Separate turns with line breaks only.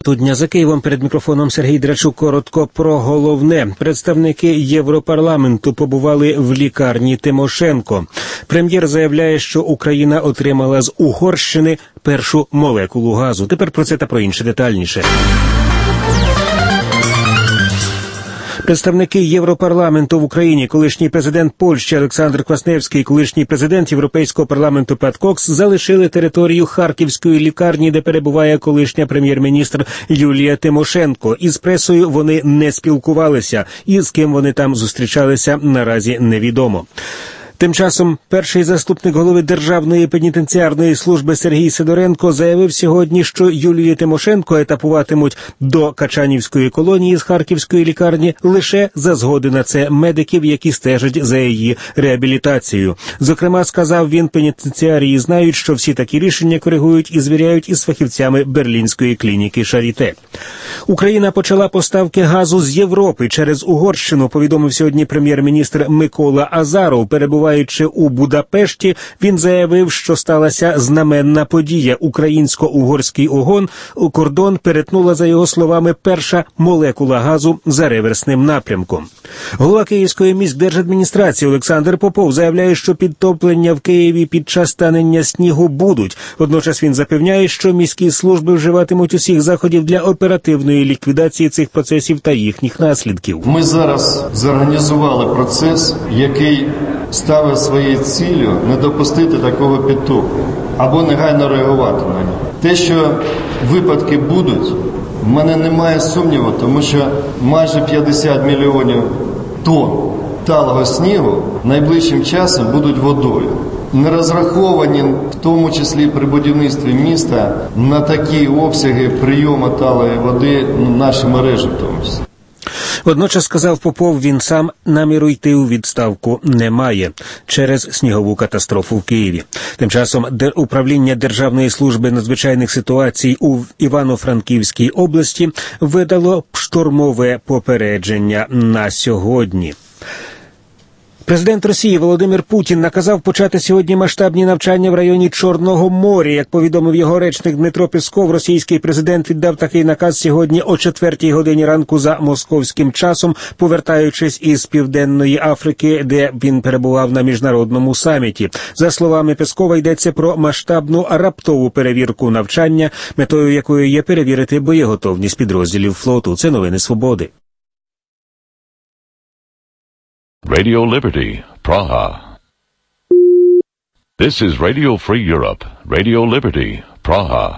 Тут дня за Києвом, перед мікрофоном Сергій Драчук. Коротко про головне. Представники Європарламенту побували в лікарні Тимошенко. Прем'єр заявляє, що Україна отримала з Угорщини першу молекулу газу. Тепер про це та про інше детальніше. Представники Європарламенту в Україні, колишній президент Польщі Олександр Квасневський, колишній президент Європейського парламенту Пат Кокс залишили територію Харківської лікарні, де перебуває колишня прем'єр-міністр Юлія Тимошенко. Із пресою вони не спілкувалися, і з ким вони там зустрічалися, наразі невідомо. Тим часом перший заступник голови Державної пенітенціарної служби Сергій Сидоренко заявив сьогодні, що Юлію Тимошенко етапуватимуть до Качанівської колонії з Харківської лікарні лише за згоди на це медиків, які стежать за її реабілітацією. Зокрема, сказав він, пенітенціарії знають, що всі такі рішення коригують і звіряють із фахівцями Берлінської клініки Шаріте. Україна почала поставки газу з Європи через Угорщину, повідомив сьогодні прем'єр-міністр Микола Азаров. Перебуваючи у Будапешті, він заявив, що сталася знаменна подія. Українсько-угорський кордон перетнула, за його словами, перша молекула газу за реверсним напрямком. Голова Київської міськдержадміністрації Олександр Попов заявляє, що підтоплення в Києві під час танення снігу будуть. Водночас він запевняє, що міські служби вживатимуть усіх заходів для оперативної ліквідації цих процесів та їхніх наслідків.
Ми зараз зорганізували процес, який ставив своєю ціллю не допустити такого підтоплення або негайно реагувати на нього. Те, що випадки будуть, в мене немає сумніву, тому що майже 50 мільйонів тонн талого снігу найближчим часом будуть водою. Не розраховані, в тому числі при будівництві міста, на такі обсяги прийому талої води наші мережі в тому числі.
Водночас, сказав Попов, він сам наміру йти у відставку не має через снігову катастрофу в Києві. Тим часом управління Державної служби надзвичайних ситуацій у Івано-Франківській області видало штормове попередження на сьогодні. Президент Росії Володимир Путін наказав почати сьогодні масштабні навчання в районі Чорного моря. Як повідомив його речник Дмитро Песков, російський президент віддав такий наказ сьогодні о 4 годині ранку за московським часом, повертаючись із Південної Африки, де він перебував на міжнародному саміті. За словами Пескова, йдеться про масштабну раптову перевірку навчання, метою якої є перевірити боєготовність підрозділів флоту. Це новини Свободи.
Radio Liberty, Praha. This is Radio Free Europe, Radio Liberty, Praha.